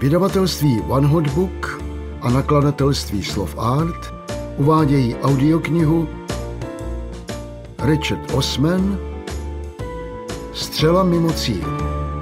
Vydavatelství One Hot Book a nakladatelství Slov Art uvádějí audioknihu Richard Osman Střela mimo cíl.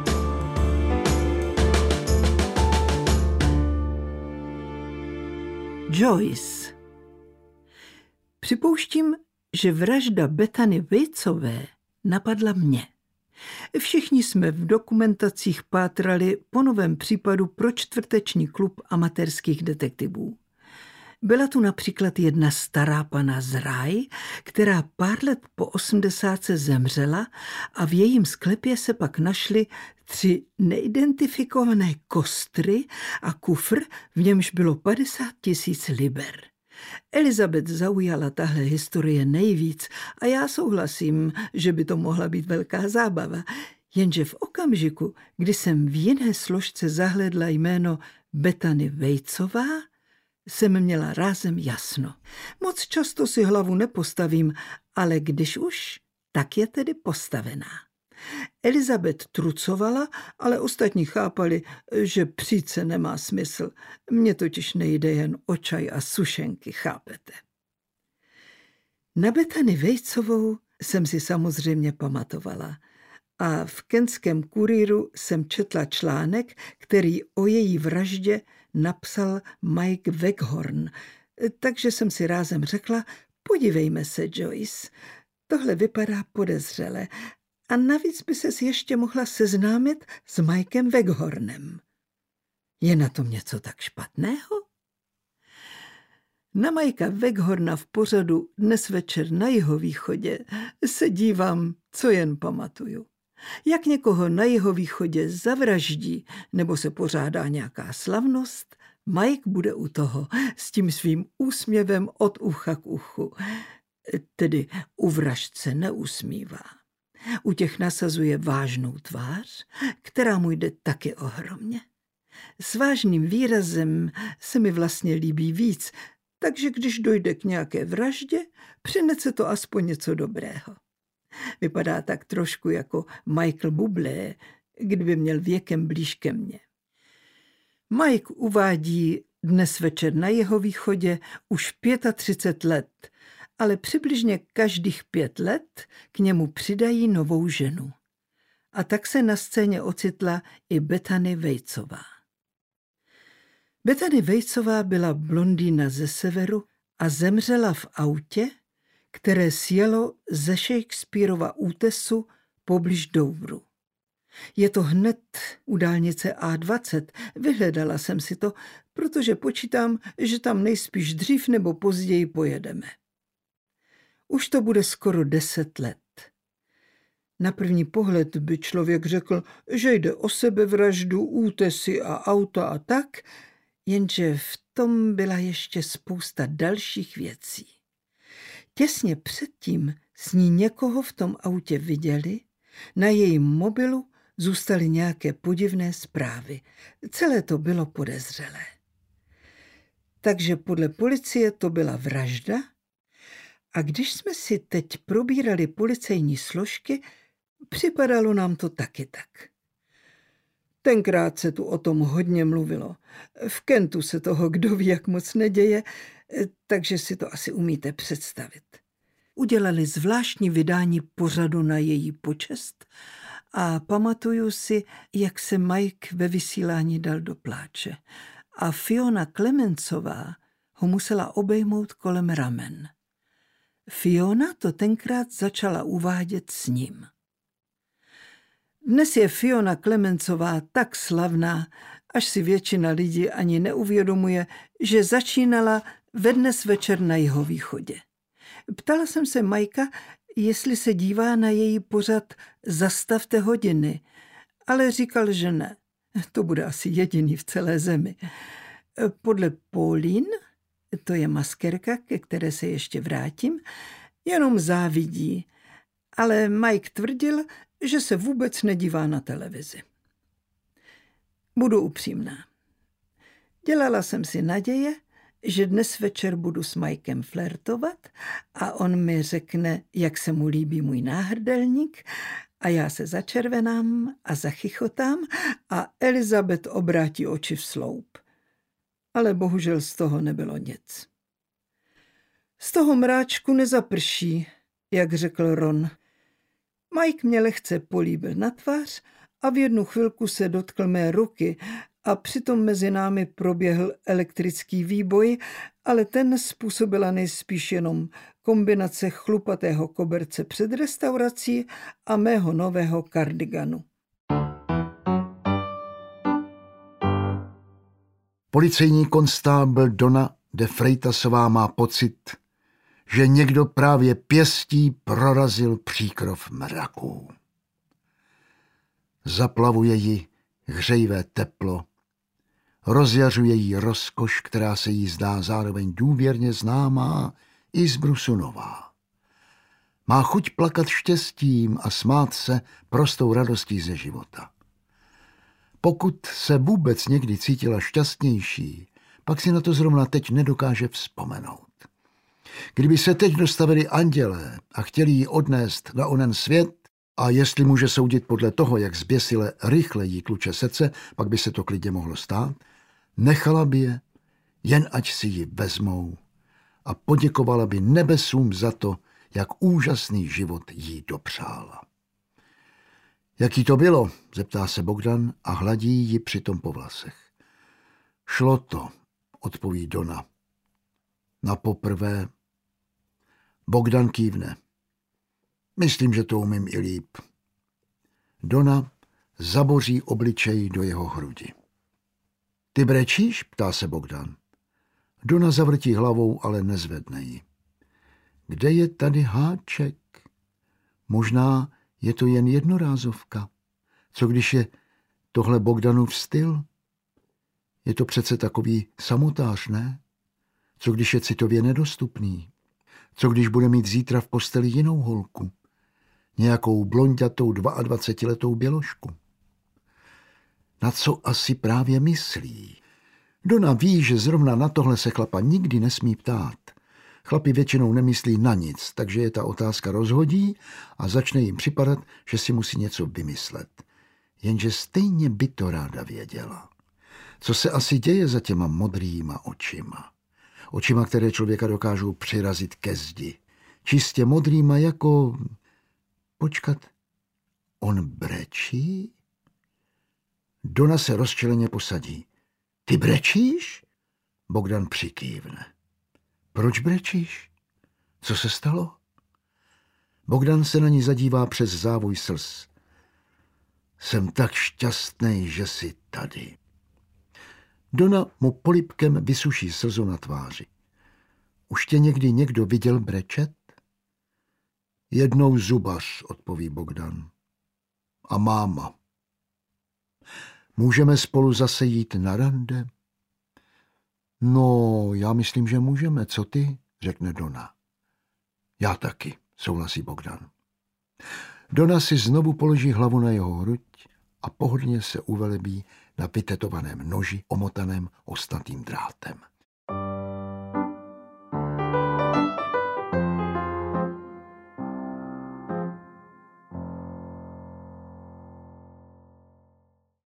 Joyce. Připouštím, že vražda Bethany Waitsové napadla mě. Všichni jsme v dokumentacích pátrali po novém případu pro čtvrteční klub amatérských detektivů. Byla tu například jedna stará pana z Rye, která pár let po 80 zemřela a v jejím sklepě se pak našly 3 neidentifikované kostry a kufr, v němž bylo 50 000 liber. Elizabeth zaujala tahle historie nejvíc a já souhlasím, že by to mohla být velká zábava. Jenže v okamžiku, kdy jsem v jiné složce zahlédla jméno Bethany Waitsová, jsem měla rázem jasno. Moc často si hlavu nepostavím, ale když už, tak je tedy postavená. Elizabeth trucovala, ale ostatní chápali, že přijít se nemá smysl. Mně totiž nejde jen o čaj a sušenky, chápete? Na Bethany Waitsovou jsem si samozřejmě pamatovala. A v Kentském kurýru jsem četla článek, který o její vraždě napsal Mike Waghorn. Takže jsem si rázem řekla, podívejme se, Joyce, tohle vypadá podezřele. A navíc by ses ještě mohla seznámit s Mikem Waghornem. Je na tom něco tak špatného? Na Mikea Waghorna v pořadu Dnes večer na jihovýchodě se dívám, co jen pamatuju. Jak někoho na jihovýchodě zavraždí nebo se pořádá nějaká slavnost, Mike bude u toho s tím svým úsměvem od ucha k uchu. Tedy u vražd se neusmívá. U těch nasazuje vážnou tvář, která mu jde taky ohromně. S vážným výrazem se mi vlastně líbí víc, takže když dojde k nějaké vraždě, přinese to aspoň něco dobrého. Vypadá tak trošku jako Michael Bublé, kdyby měl věkem blíž ke mně. Mike uvádí Dnes večer na jihovýchodě už 35 let, ale přibližně každých 5 let k němu přidají novou ženu. A tak se na scéně ocitla i Bethany Waitsová. Bethany Waitsová byla blondýna ze severu a zemřela v autě, které sjelo ze Shakespearova útesu poblíž Douvru. Je to hned u dálnice A20. Vyhledala jsem si to, protože počítám, že tam nejspíš dřív nebo později pojedeme. Už to bude skoro 10 let. Na první pohled by člověk řekl, že jde o sebevraždu, útesy a auta a tak, jenže v tom byla ještě spousta dalších věcí. Těsně předtím s ní někoho v tom autě viděli, na jejím mobilu zůstaly nějaké podivné zprávy. Celé to bylo podezřelé. Takže podle policie to byla vražda. A když jsme si teď probírali policejní složky, připadalo nám to taky tak. Tenkrát se tu o tom hodně mluvilo. V Kentu se toho kdo ví jak moc neděje, takže si to asi umíte představit. Udělali zvláštní vydání pořadu na její počest a pamatuju si, jak se Mike ve vysílání dal do pláče. A Fiona Clementsová ho musela obejmout kolem ramen. Fiona to tenkrát začala uvádět s ním. Dnes je Fiona Clementsová tak slavná, až si většina lidí ani neuvědomuje, že začínala ve Dnes večer na jihovýchodě. Ptala jsem se Mikea, jestli se dívá na její pořad Zastavte hodiny, ale říkal, že ne. To bude asi jediný v celé zemi. Podle Pauline, to je maskerka, ke které se ještě vrátím, jenom závidí, ale Mike tvrdil, že se vůbec nedívá na televizi. Budu upřímná. Dělala jsem si naděje, že dnes večer budu s Mikem flirtovat a on mi řekne, jak se mu líbí můj náhrdelník A já se začervenám a zachychotám a Elizabeth obrátí oči v sloup. Ale bohužel z toho nebylo nic. Z toho mráčku nezaprší, jak řekl Ron. Mike mě lehce políbil na tvář a v jednu chvilku se dotkl mé ruky a přitom mezi námi proběhl elektrický výboj, ale ten způsobila nejspíš jenom kombinace chlupatého koberce před restaurací a mého nového kardiganu. Policejní konstábl Donna de Freitasová má pocit, že někdo právě pěstí prorazil příkrov mraků. Zaplavuje ji hřejivé teplo, rozjařuje jí rozkoš, která se jí zdá zároveň důvěrně známá i zbrusu nová. Má chuť plakat štěstím a smát se prostou radostí ze života. Pokud se vůbec někdy cítila šťastnější, pak si na to zrovna teď nedokáže vzpomenout. Kdyby se teď dostavili andělé a chtěli ji odnést na onen svět, a jestli může soudit podle toho, jak zběsile rychle jí tluče srdce, pak by se to klidně mohlo stát, nechala by je, jen ať si ji vezmou a poděkovala by nebesům za to, jak úžasný život jí dopřála. Jaký to bylo, zeptá se Bogdan a hladí ji přitom po vlasech. Šlo to, odpoví Donna. Napoprvé. Bogdan kývne. Myslím, že to umím i líp. Donna zaboří obličej do jeho hrudi. Ty brečíš? Ptá se Bogdan. Donna zavrtí hlavou, ale nezvedne ji. Kde je tady háček? Možná je to jen jednorázovka. Co když je tohle Bogdanův styl? Je to přece takový samotář, ne? Co když je citově nedostupný? Co když bude mít zítra v posteli jinou holku? Nějakou blonďatou 22letou běložku? Na co asi právě myslí? Donna ví, že zrovna na tohle se chlapa nikdy nesmí ptát. Chlapi většinou nemyslí na nic, takže je ta otázka rozhodí a začne jim připadat, že si musí něco vymyslet. Jenže stejně by to ráda věděla. Co se asi děje za těma modrýma očima? Očima, které člověka dokážou přirazit ke zdi. Čistě modrýma jako... Počkat, on brečí? Donna se rozčileně posadí. Ty brečíš? Bogdan přikývne. Proč brečíš? Co se stalo? Bogdan se na ní zadívá přes závoj slz. Jsem tak šťastný, že jsi tady. Donna mu polibkem vysuší slzu na tváři. Už tě někdy někdo viděl brečet? Jednou zubař, odpoví Bogdan. A máma. Můžeme spolu zase jít na rande? No, já myslím, že můžeme. Co ty? Řekne Donna. Já taky, souhlasí Bogdan. Donna si znovu položí hlavu na jeho hruď a pohodlně se uvelebí na vytetovaném noži omotaném ostnatým drátem.